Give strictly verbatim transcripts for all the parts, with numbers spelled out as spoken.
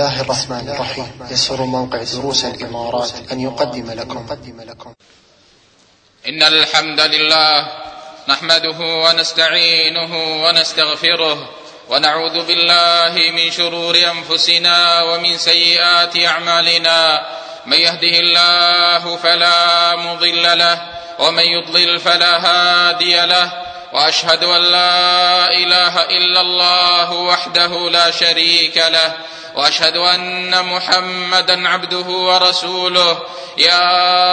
الله الرحمن الرحيم. يسر موقع دروس الإمارات أن يقدم لكم إن الحمد لله نحمده ونستعينه ونستغفره ونعوذ بالله من شرور أنفسنا ومن سيئات أعمالنا. من يهده الله فلا مضل له ومن يضلل فلا هادي له، وأشهد أن لا إله إلا الله وحده لا شريك له، وأشهد أن محمدا عبده ورسوله. يا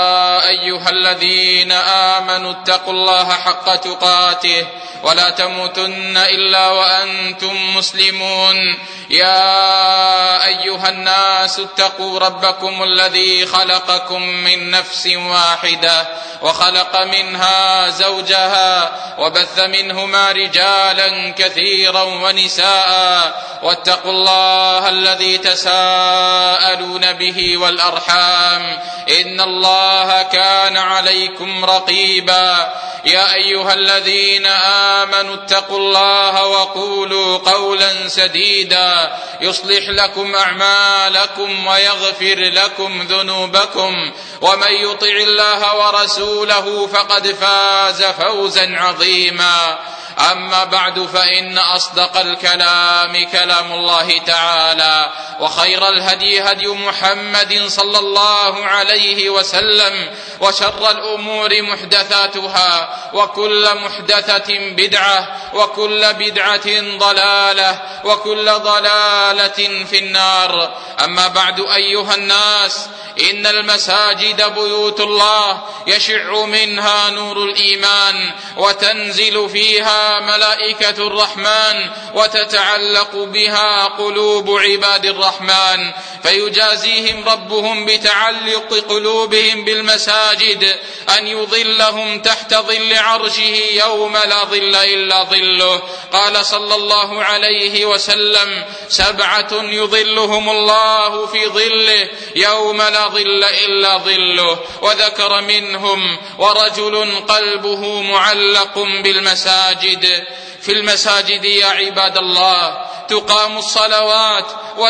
أيها الذين آمنوا اتقوا الله حق تقاته ولا تموتن إلا وأنتم مسلمون. يا أيها الناس اتقوا ربكم الذي خلقكم من نفس واحدة وخلق منها زوجها وبث منهما رجالا كثيرا ونساء، واتقوا الله الذي تساءلون به والأرحام إن الله كان عليكم رقيبا. يا أيها الذين آمنوا اتقوا الله وقولوا قولا سديدا يصلح لكم أعمالكم ويغفر لكم ذنوبكم، ومن يطع الله ورسوله فقد فاز فوزا عظيما. أما بعد، فإن أصدق الكلام كلام الله تعالى، وخير الهدي هدي محمد صلى الله عليه وسلم، وشر الأمور محدثاتها، وكل محدثة بدعة، وكل بدعة ضلالة، وكل ضلالة في النار. أما بعد أيها الناس، إن المساجد بيوت الله يشع منها نور الإيمان، وتنزل فيها ملائكة الرحمن، وتتعلق بها قلوب عباد الرحمن، فيجازيهم ربهم بتعلق قلوبهم بالمساجد أن يظلهم تحت ظل عرشه يوم لا ظل إلا ظله. قال صلى الله عليه وسلم: سبعة يظلهم الله في ظله يوم لا ظل إلا ظله. وذكر منهم: ورجل قلبه معلق بالمساجد. في المساجد يا عباد الله تقام الصلوات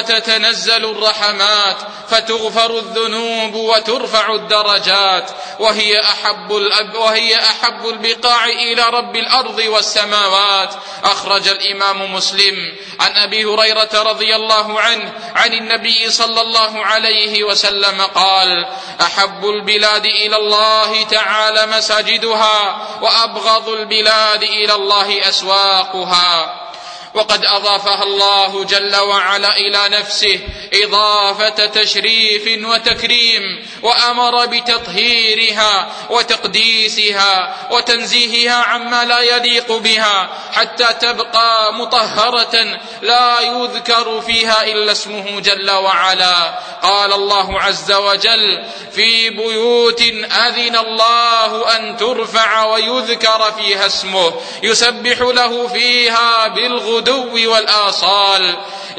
وتتنزل الرحمات، فتغفر الذنوب وترفع الدرجات، وهي أحب الأب وهي أحب البقاع إلى رب الأرض والسماوات. أخرج الإمام مسلم عن أبي هريرة رضي الله عنه عن النبي صلى الله عليه وسلم قال: أحب البلاد إلى الله تعالى مساجدها، وأبغض البلاد إلى الله أسواقها. وقد أضافها الله جل وعلا إلى نفسه إضافة تشريف وتكريم، وأمر بتطهيرها وتقديسها وتنزيهها عما لا يليق بها، حتى تبقى مطهرة لا يذكر فيها إلا اسمه جل وعلا. قال الله عز وجل: في بيوت أذن الله أن ترفع ويذكر فيها اسمه يسبح له فيها بالغدو والآصال.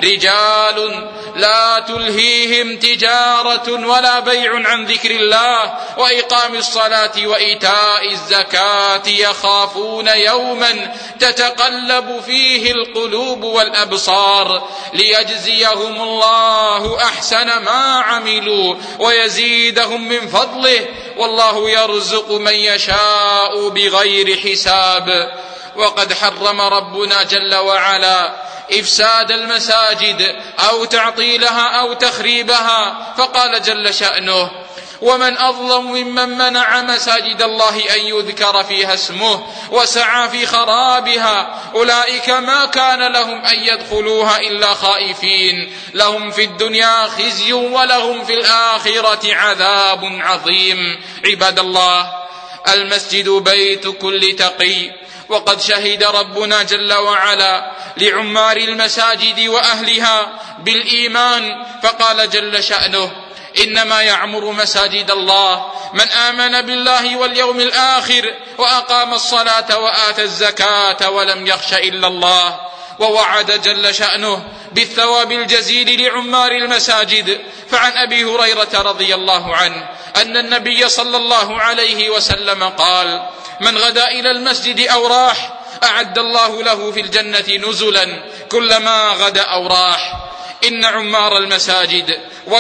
رجال لا تلهيهم تجارة ولا بيع عن ذكر الله وإقام الصلاة وإيتاء الزكاة يخافون يوما تتقلب فيه القلوب والأبصار ليجزيهم الله أحسن ما عملوا ويزيدهم من فضله، والله يرزق من يشاء بغير حساب. وقد حرم ربنا جل وعلا إفساد المساجد أو تعطيلها أو تخريبها، فقال جل شأنه: ومن أظلم ممن منع مساجد الله أن يذكر فيها اسمه وسعى في خرابها، أولئك ما كان لهم أن يدخلوها إلا خائفين، لهم في الدنيا خزي ولهم في الآخرة عذاب عظيم. عباد الله، المسجد بيت كل تقي، وقد شهد ربنا جل وعلا لعمار المساجد وأهلها بالإيمان، فقال جل شأنه: إنما يعمر مساجد الله من آمن بالله واليوم الآخر وأقام الصلاة وآتى الزكاة ولم يخش إلا الله. ووعد جل شأنه بالثواب الجزيل لعمار المساجد. فعن أبي هريرة رضي الله عنه أن النبي صلى الله عليه وسلم قال: من غدا إلى المسجد أو راح أعد الله له في الجنة نزلا كلما غدا أو راح. إن عمار المساجد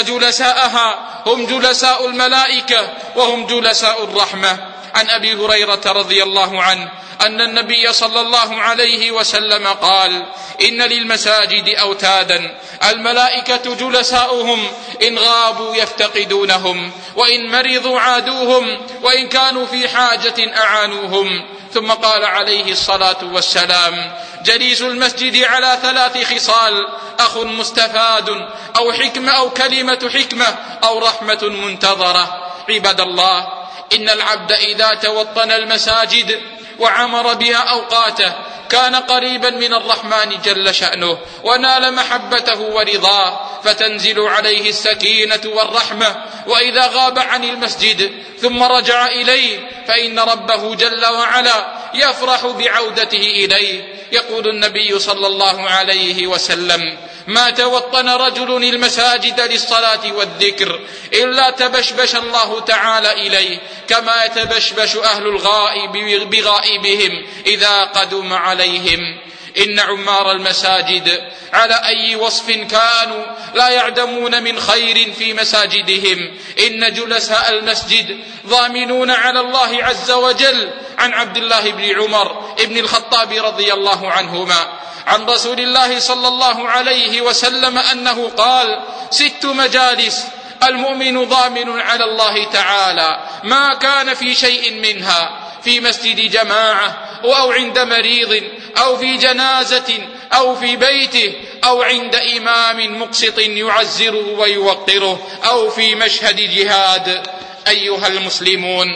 وجلساءها هم جلساء الملائكة وهم جلساء الرحمة. عن أبي هريرة رضي الله عنه أن النبي صلى الله عليه وسلم قال: إن للمساجد أوتادا الملائكة جلساؤهم، إن غابوا يفتقدونهم، وإن مرضوا عادوهم، وإن كانوا في حاجة أعانوهم. ثم قال عليه الصلاة والسلام: جليس المسجد على ثلاث خصال: أخ مستفاد، أو حكمة، أو كلمة حكمة، أو رحمة منتظرة. عباد الله، إن العبد إذا توطن المساجد وعمر بها أوقاته كان قريبا من الرحمن جل شأنه، ونال محبته ورضاه، فتنزل عليه السكينة والرحمة. وإذا غاب عن المسجد ثم رجع إليه فإن ربه جل وعلا يفرح بعودته إليه. يقول النبي صلى الله عليه وسلم: ما توطن رجل المساجد للصلاة والذكر إلا تبشبش الله تعالى إليه، كما يتبشبش أهل الغائب بغائبهم إذا قدم عليهم. إن عمار المساجد على أي وصف كانوا لا يعدمون من خير في مساجدهم. إن جلساء المسجد ضامنون على الله عز وجل. عن عبد الله بن عمر بن الخطاب رضي الله عنهما عن رسول الله صلى الله عليه وسلم أنه قال: ست مجالس المؤمن ضامن على الله تعالى ما كان في شيء منها: في مسجد جماعة، أو عند مريض، أو في جنازة، أو في بيته، أو عند إمام مقسط يعزره ويوقره، أو في مشهد جهاد. أيها المسلمون،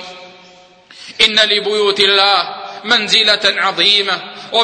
إن لبيوت الله منزلة عظيمة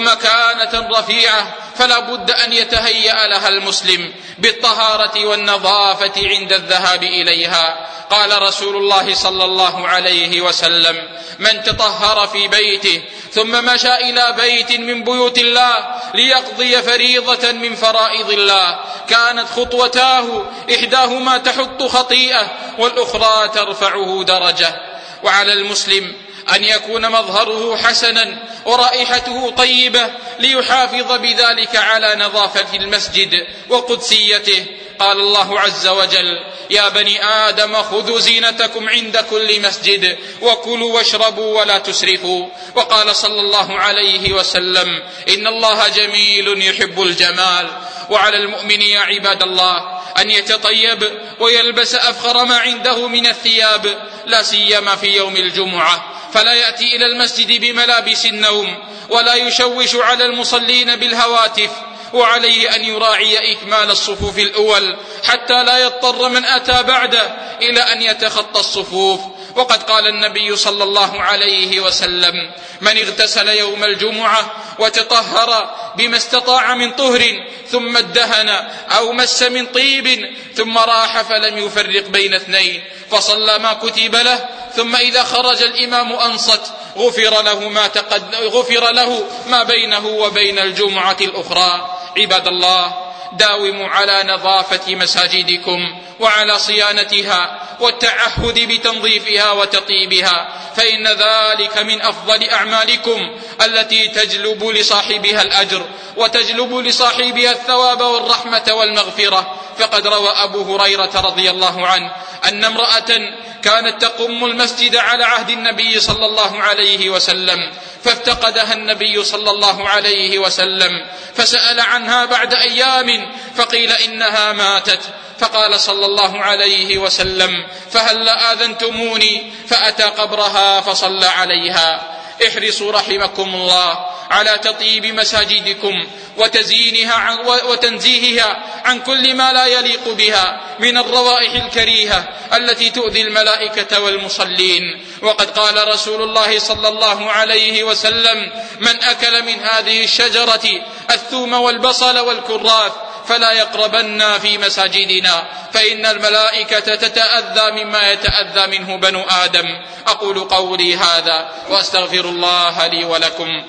ومكانة رفيعة، فلا بد أن يتهيأ لها المسلم بالطهارة والنظافة عند الذهاب إليها. قال رسول الله صلى الله عليه وسلم: من تطهر في بيته ثم مشى إلى بيت من بيوت الله ليقضي فريضة من فرائض الله كانت خطوتاه إحداهما تحط خطيئة والأخرى ترفعه درجة. وعلى المسلم أن يكون مظهره حسنا ورائحته طيبة ليحافظ بذلك على نظافة المسجد وقدسيته. قال الله عز وجل: يا بني آدم خذوا زينتكم عند كل مسجد وكلوا واشربوا ولا تسرفوا. وقال صلى الله عليه وسلم: إن الله جميل يحب الجمال. وعلى المؤمن يا عباد الله أن يتطيب ويلبس أفخر ما عنده من الثياب، لا سيما في يوم الجمعة، فلا يأتي إلى المسجد بملابس النوم، ولا يشوش على المصلين بالهواتف. وعليه أن يراعي إكمال الصفوف الأول حتى لا يضطر من أتى بعده إلى أن يتخطى الصفوف. وقد قال النبي صلى الله عليه وسلم: من اغتسل يوم الجمعة وتطهر بما استطاع من طهر ثم ادهن أو مس من طيب ثم راح فلم يفرق بين اثنين فصلى ما كتب له، ثم إذا خرج الإمام أنصت غفر له ما, تقد... غفر له ما بينه وبين الجمعة الأخرى. عباد الله، داوموا على نظافة مساجدكم وعلى صيانتها والتعهد بتنظيفها وتطيبها، فإن ذلك من أفضل أعمالكم التي تجلب لصاحبها الأجر وتجلب لصاحبها الثواب والرحمة والمغفرة. فقد روى أبو هريرة رضي الله عنه أن امرأة كانت تقم المسجد على عهد النبي صلى الله عليه وسلم، فافتقدها النبي صلى الله عليه وسلم فسأل عنها بعد أيام فقيل إنها ماتت، فقال صلى الله عليه وسلم: فهل آذنتموني؟ فأتى قبرها فصلى عليها. احرصوا رحمكم الله على تطيب مساجدكم وتزيينها عن وتنزيهها عن كل ما لا يليق بها من الروائح الكريهة التي تؤذي الملائكة والمصلين. وقد قال رسول الله صلى الله عليه وسلم: من أكل من هذه الشجرة الثوم والبصل والكراث فلا يقربن في مساجدنا، فإن الملائكة تتأذى مما يتأذى منه بنو آدم. أقول قولي هذا وأستغفر الله لي ولكم.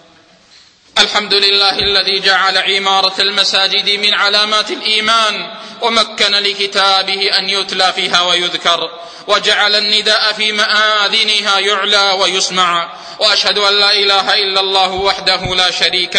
الحمد لله الذي جعل عمارة المساجد من علامات الإيمان ومكن لكتابه أن يتلى فيها ويذكر، وجعل النداء في مآذنها يعلى ويسمع. وأشهد أن لا إله إلا الله وحده لا شريك له،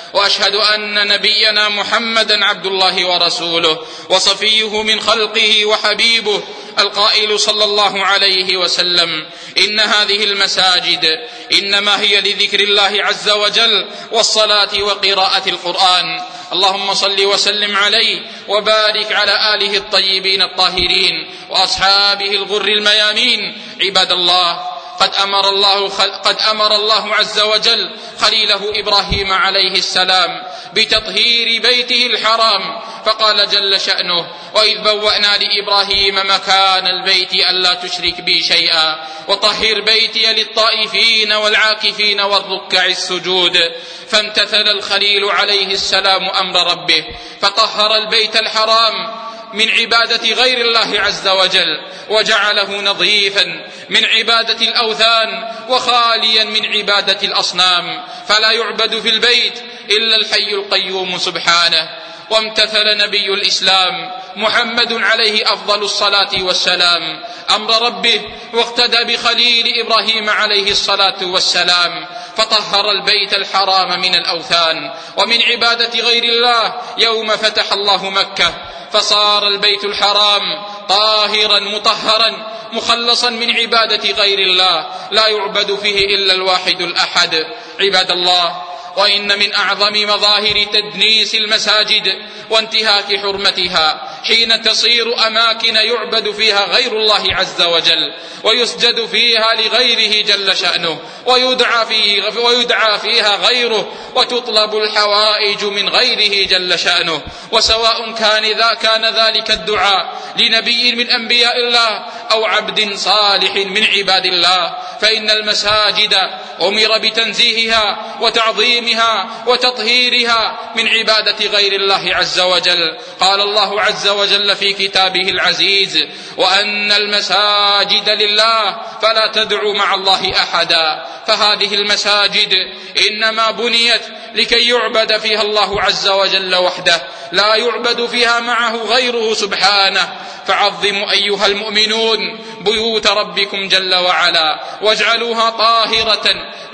وأشهد أن نبينا محمدا عبد الله ورسوله وصفيه من خلقه وحبيبه، القائل صلى الله عليه وسلم: إن هذه المساجد إنما هي لذكر الله عز وجل والصلاة وقراءة القرآن. اللهم صل وسلم عليه وبارك على آله الطيبين الطاهرين وأصحابه الغر الميامين. عباد الله، قد أمر الله, قد أمر الله عز وجل خليله إبراهيم عليه السلام بتطهير بيته الحرام، فقال جل شأنه: وإذ بوأنا لإبراهيم مكان البيت ألا تشرك بي شيئا وطهر بيتي للطائفين والعاكفين والركع السجود. فامتثل الخليل عليه السلام أمر ربه فطهر البيت الحرام من عبادة غير الله عز وجل، وجعله نظيفا من عبادة الأوثان وخاليا من عبادة الأصنام، فلا يعبد في البيت إلا الحي القيوم سبحانه. وامتثل نبي الإسلام محمد عليه أفضل الصلاة والسلام أمر ربه واقتدى بخليل إبراهيم عليه الصلاة والسلام، فطهر البيت الحرام من الأوثان ومن عبادة غير الله يوم فتح الله مكة، فصار البيت الحرام طاهرا مطهرا مخلصا من عبادة غير الله، لا يعبد فيه إلا الواحد الأحد. عباد الله، وإن من أعظم مظاهر تدنيس المساجد وانتهاك حرمتها حين تصير أماكن يعبد فيها غير الله عز وجل ويسجد فيها لغيره جل شأنه ويدعى, فيه ويدعى فيها غيره وتطلب الحوائج من غيره جل شأنه، وسواء كان, ذا كان ذلك الدعاء لنبي من أنبياء الله أو عبد صالح من عباد الله، فإن المساجد أمر بتنزيهها وتعظيمها وتطهيرها من عبادة غير الله عز وجل. قال الله عز وجل في كتابه العزيز: وأن المساجد لله فلا تدعوا مع الله أحدا. فهذه المساجد إنما بنيت لكي يعبد فيها الله عز وجل وحده، لا يعبد فيها معه غيره سبحانه. فعظموا أيها المؤمنون بيوت ربكم جل وعلا واجعلوها طاهرة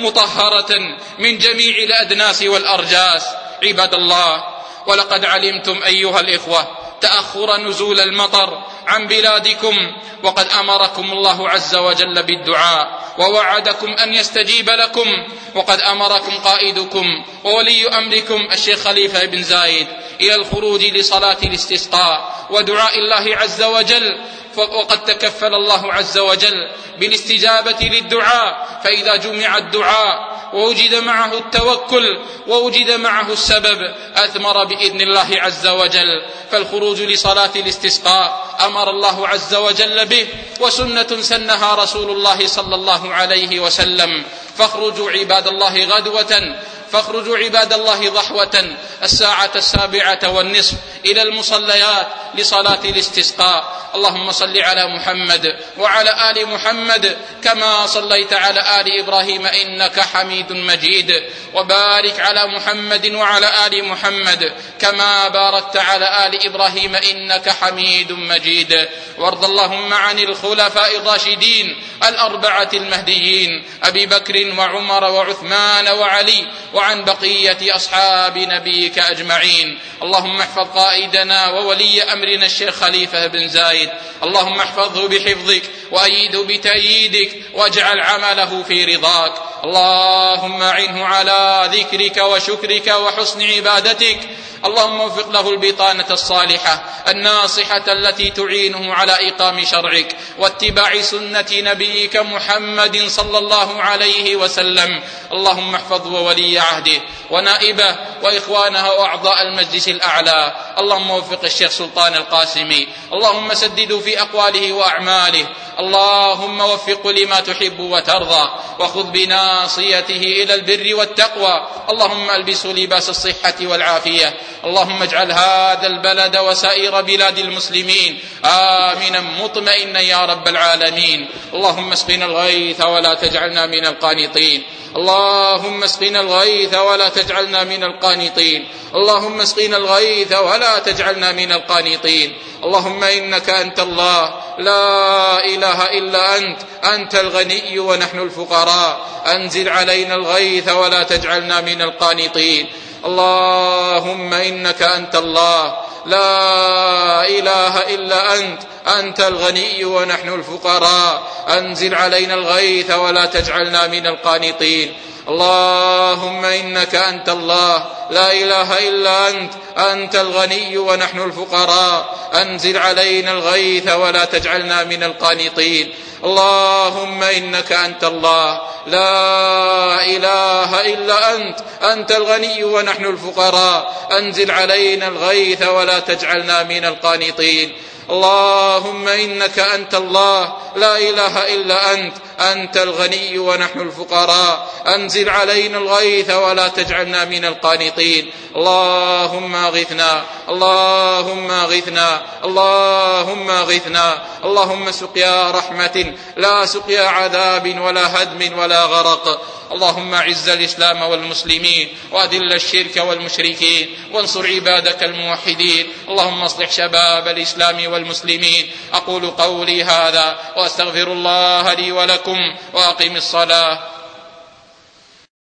مطهرة من جميع الأدناس والأرجاس. عباد الله، ولقد علمتم أيها الإخوة تأخر نزول المطر عن بلادكم، وقد أمركم الله عز وجل بالدعاء ووعدكم أن يستجيب لكم، وقد أمركم قائدكم وولي أمركم الشيخ خليفة بن زايد إلى الخروج لصلاة الاستسقاء ودعاء الله عز وجل، وقد تكفل الله عز وجل بالاستجابة للدعاء، فإذا جمع الدعاء ووجد معه التوكل ووجد معه السبب أثمر بإذن الله عز وجل. فالخروج لصلاة الاستسقاء أمر الله عز وجل به، وسنة سنها رسول الله صلى الله عليه وسلم. فاخرجوا عباد الله غدوة فاخرجوا عباد الله ضحوة الساعة السابعة والنصف إلى المصليات لصلاة الاستسقاء. اللهم صل على محمد وعلى آل محمد كما صليت على آل إبراهيم إنك حميد مجيد، وبارك على محمد وعلى آل محمد كما باركت على آل إبراهيم إنك حميد مجيد. وارض اللهم عن الخلفاء الراشدين الأربعة المهديين أبي بكر وعمر وعثمان وعلي، وعن بقية أصحاب نبيك أجمعين. اللهم احفظ قائدنا وولي أمرنا الشيخ خليفة بن زايد، اللهم احفظه بحفظك وأيده بتأييدك واجعل عمله في رضاك. اللهم أعنه على ذكرك وشكرك وحسن عبادتك. اللهم وفق له البطانة الصالحة الناصحة التي تعينه على إقام شرعك واتباع سنة نبيك محمد صلى الله عليه وسلم. اللهم احفظ وولي عهده ونائبه وإخوانه وأعضاء المجلس الأعلى. اللهم وفق الشيخ سلطان القاسمي، اللهم سدده في أقواله وأعماله. اللهم وفق لما تحب وترضى، وخذ بناصيته إلى البر والتقوى. اللهم ألبسه لباس الصحة والعافية. اللهم اجعل هذا البلد وسائر بلاد المسلمين آمنا مطمئنا يا رب العالمين. اللهم اسقنا الغيث ولا تجعلنا من القانطين. اللهم اسقنا الغيث ولا تجعلنا من القانطين. اللهم اسقنا الغيث ولا تجعلنا من القانطين. اللهم إنك أنت الله لا إله إلا أنت، أنت الغني ونحن الفقراء. أنزل علينا الغيث ولا تجعلنا من القانطين. اللهم إنك أنت الله لا إله إلا أنت، أنت الغني ونحن الفقراء، أنزل علينا الغيث ولا تجعلنا من القانطين. اللهم إنك أنت الله لا إله إلا أنت، أنت الغني ونحن الفقراء، أنزل علينا الغيث ولا تجعلنا من القانطين. اللهم إنك أنت الله لا إله إلا أنت، أنت الغني ونحن الفقراء، أنزل علينا الغيث ولا تجعلنا من القانطين. اللهم إنك أنت الله لا إله إلا أنت، أنت الغني ونحن الفقراء، أنزل علينا الغيث ولا تجعلنا من القانطين. اللهم أغثنا، اللهم أغثنا، اللهم أغثنا. اللهم سقيا رحمة لا سقيا عذاب ولا هدم ولا غرق. اللهم أعز الإسلام والمسلمين وأذل الشرك والمشركين وانصر عبادك الموحدين. اللهم اصلح شباب الإسلام والمسلمين. أقول قولي هذا وأستغفر الله لي ولكم وأقم الصلاة.